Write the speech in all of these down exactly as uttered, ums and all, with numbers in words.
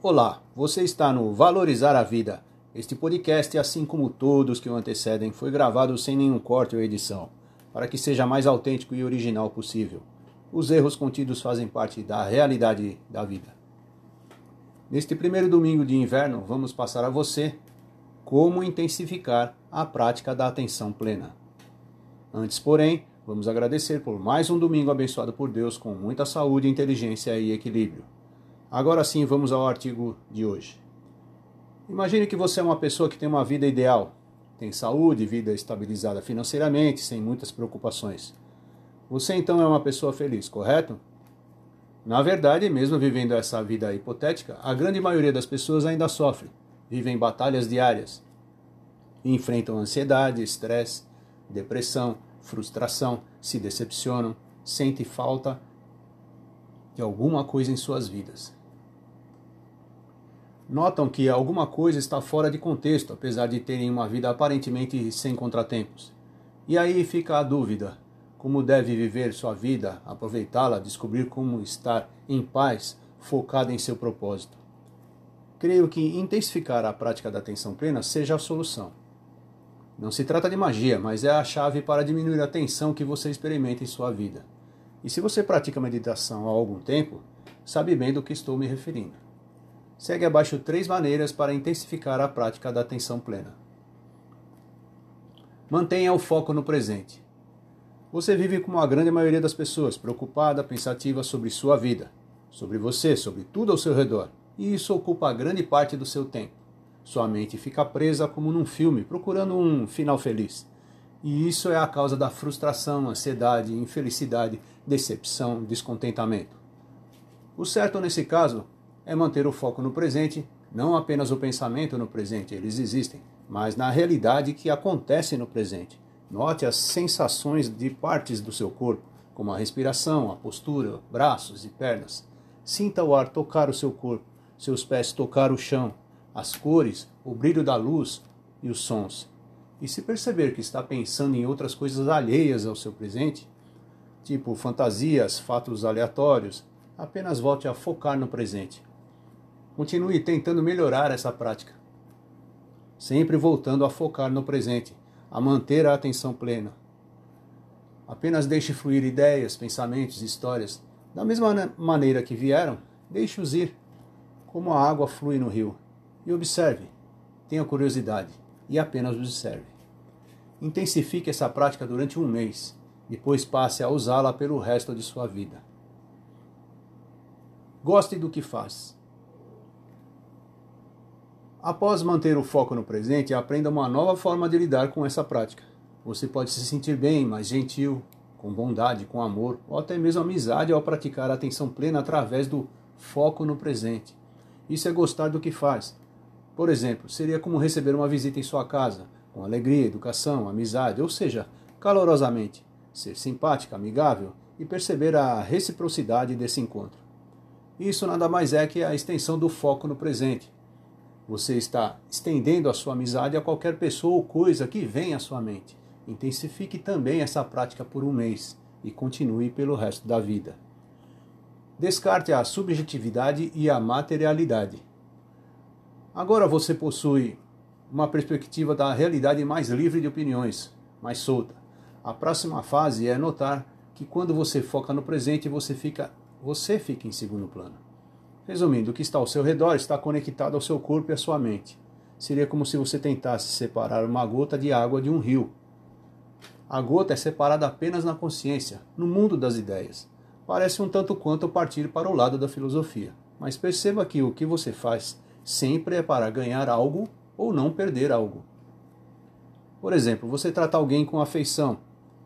Olá, você está no Valorizar a Vida. Este podcast, assim como todos que o antecedem, foi gravado sem nenhum corte ou edição, para que seja mais autêntico e original possível. Os erros contidos fazem parte da realidade da vida. Neste primeiro domingo de inverno, vamos passar a você como intensificar a prática da atenção plena. Antes, porém, vamos agradecer por mais um domingo abençoado por Deus com muita saúde, inteligência e equilíbrio. Agora sim, vamos ao artigo de hoje. Imagine que você é uma pessoa que tem uma vida ideal. Tem saúde, vida estabilizada financeiramente, sem muitas preocupações. Você então é uma pessoa feliz, correto? Na verdade, mesmo vivendo essa vida hipotética, a grande maioria das pessoas ainda sofre. Vivem batalhas diárias. Enfrentam ansiedade, estresse, depressão, frustração, se decepcionam, sentem falta de alguma coisa em suas vidas. Notam que alguma coisa está fora de contexto, apesar de terem uma vida aparentemente sem contratempos. E aí fica a dúvida: como deve viver sua vida, aproveitá-la, descobrir como estar em paz, focado em seu propósito? Creio que intensificar a prática da atenção plena seja a solução. Não se trata de magia, mas é a chave para diminuir a tensão que você experimenta em sua vida. E se você pratica meditação há algum tempo, sabe bem do que estou me referindo. Segue abaixo três maneiras para intensificar a prática da atenção plena. Mantenha o foco no presente. Você vive como a grande maioria das pessoas, preocupada, pensativa sobre sua vida, sobre você, sobre tudo ao seu redor, e isso ocupa grande parte do seu tempo. Sua mente fica presa como num filme, procurando um final feliz. E isso é a causa da frustração, ansiedade, infelicidade, decepção, descontentamento. O certo nesse caso é manter o foco no presente, não apenas o pensamento no presente, eles existem, mas na realidade que acontece no presente. Note as sensações de partes do seu corpo, como a respiração, a postura, braços e pernas. Sinta o ar tocar o seu corpo, seus pés tocar o chão, as cores, o brilho da luz e os sons. E se perceber que está pensando em outras coisas alheias ao seu presente, tipo fantasias, fatos aleatórios, apenas volte a focar no presente. Continue tentando melhorar essa prática, sempre voltando a focar no presente, a manter a atenção plena. Apenas deixe fluir ideias, pensamentos, histórias. Da mesma maneira que vieram, deixe-os ir, como a água flui no rio. E observe, tenha curiosidade e apenas observe. Intensifique essa prática durante um mês, depois passe a usá-la pelo resto de sua vida. Goste do que faz. Após manter o foco no presente, aprenda uma nova forma de lidar com essa prática. Você pode se sentir bem, mais gentil, com bondade, com amor, ou até mesmo amizade ao praticar a atenção plena através do foco no presente. Isso é gostar do que faz. Por exemplo, seria como receber uma visita em sua casa, com alegria, educação, amizade, ou seja, calorosamente, ser simpática, amigável e perceber a reciprocidade desse encontro. Isso nada mais é que a extensão do foco no presente. Você está estendendo a sua amizade a qualquer pessoa ou coisa que vem à sua mente. Intensifique também essa prática por um mês e continue pelo resto da vida. Descarte a subjetividade e a materialidade. Agora você possui uma perspectiva da realidade mais livre de opiniões, mais solta. A próxima fase é notar que quando você foca no presente, você fica, você fica em segundo plano. Resumindo, o que está ao seu redor está conectado ao seu corpo e à sua mente. Seria como se você tentasse separar uma gota de água de um rio. A gota é separada apenas na consciência, no mundo das ideias. Parece um tanto quanto partir para o lado da filosofia. Mas perceba que o que você faz sempre é para ganhar algo ou não perder algo. Por exemplo, você trata alguém com afeição,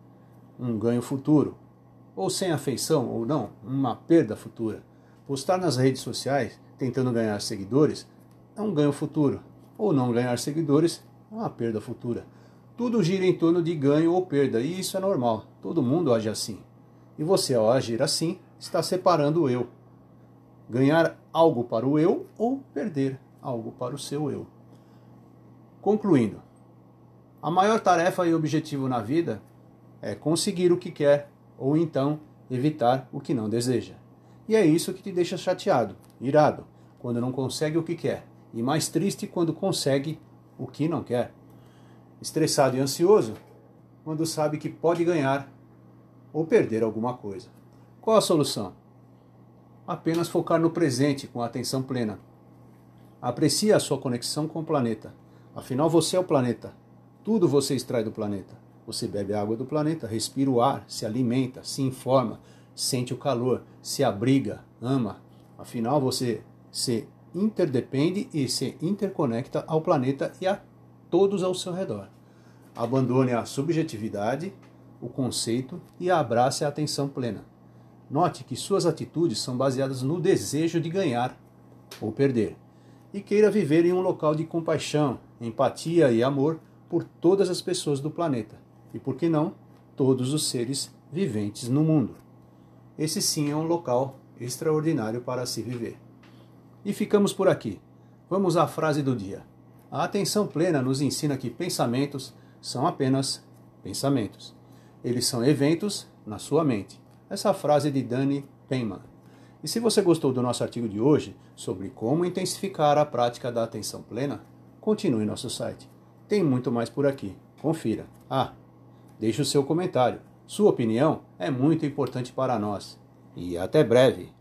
um ganho futuro. Ou sem afeição ou não, uma perda futura. Postar nas redes sociais, tentando ganhar seguidores, é um ganho futuro. Ou não ganhar seguidores, é uma perda futura. Tudo gira em torno de ganho ou perda, e isso é normal. Todo mundo age assim. E você, ao agir assim, está separando o eu. Ganhar algo para o eu ou perder algo para o seu eu. Concluindo, a maior tarefa e objetivo na vida é conseguir o que quer, ou então evitar o que não deseja. E é isso que te deixa chateado, irado, quando não consegue o que quer, e mais triste quando consegue o que não quer. Estressado e ansioso quando sabe que pode ganhar ou perder alguma coisa. Qual a solução? Apenas focar no presente com a atenção plena. Aprecie a sua conexão com o planeta. Afinal, você é o planeta. Tudo você extrai do planeta. Você bebe a água do planeta, respira o ar, se alimenta, se informa, sente o calor, se abriga, ama. Afinal, você se interdepende e se interconecta ao planeta e a todos ao seu redor. Abandone a subjetividade, o conceito e abrace a atenção plena. Note que suas atitudes são baseadas no desejo de ganhar ou perder. E queira viver em um local de compaixão, empatia e amor por todas as pessoas do planeta. E, por que não, todos os seres viventes no mundo. Esse sim é um local extraordinário para se viver. E ficamos por aqui. Vamos à frase do dia. A atenção plena nos ensina que pensamentos são apenas pensamentos. Eles são eventos na sua mente. Essa frase é de Danny Penman. E se você gostou do nosso artigo de hoje sobre como intensificar a prática da atenção plena, continue em nosso site. Tem muito mais por aqui. Confira. Ah, deixe o seu comentário. Sua opinião é muito importante para nós. E até breve!